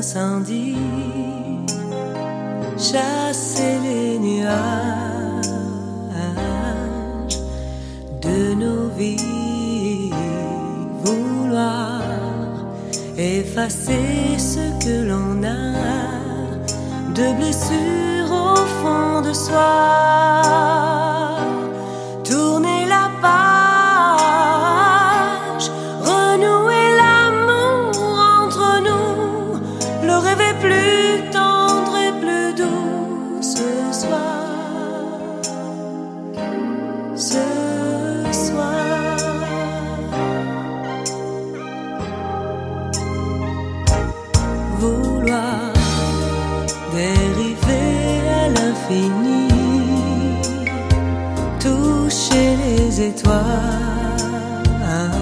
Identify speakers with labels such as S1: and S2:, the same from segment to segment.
S1: incendie, chasser les nuages de nos vies, vouloir effacer ce que l'on a de blessures au fond de soi. Tourner la page, renouer l'amour entre nous. Le rêve est plus tendre et plus doux ce soir. Ce soir. Vouloir dériver à l'infini, toucher les étoiles,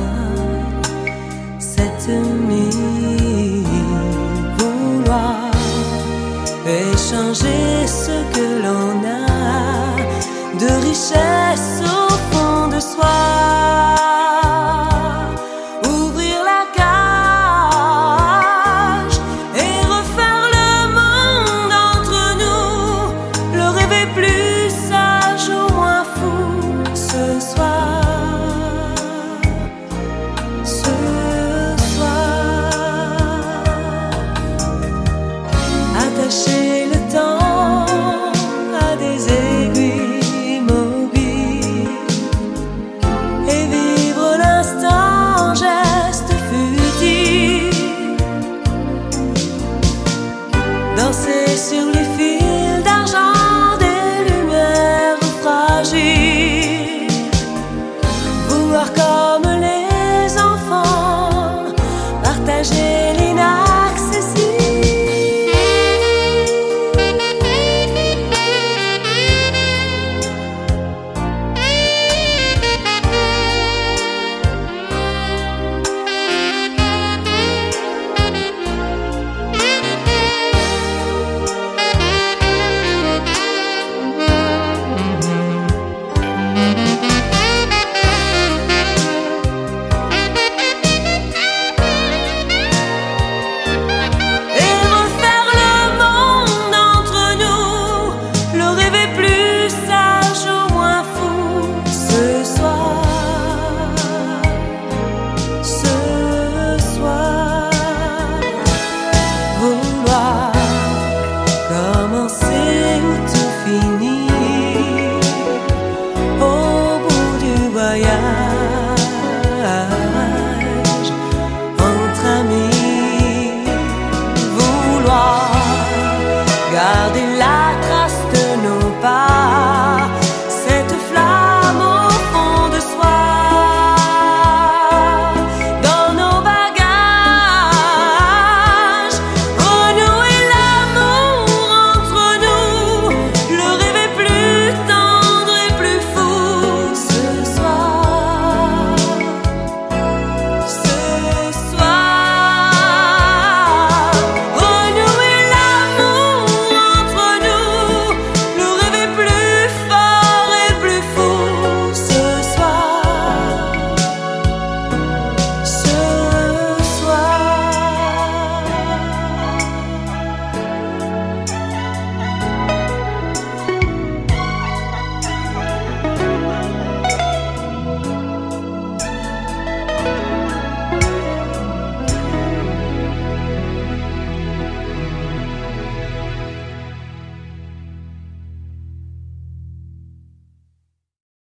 S1: cette nuit. Vouloir échanger ce que l'on a de richesse au fond de soi. Ouvrir la cage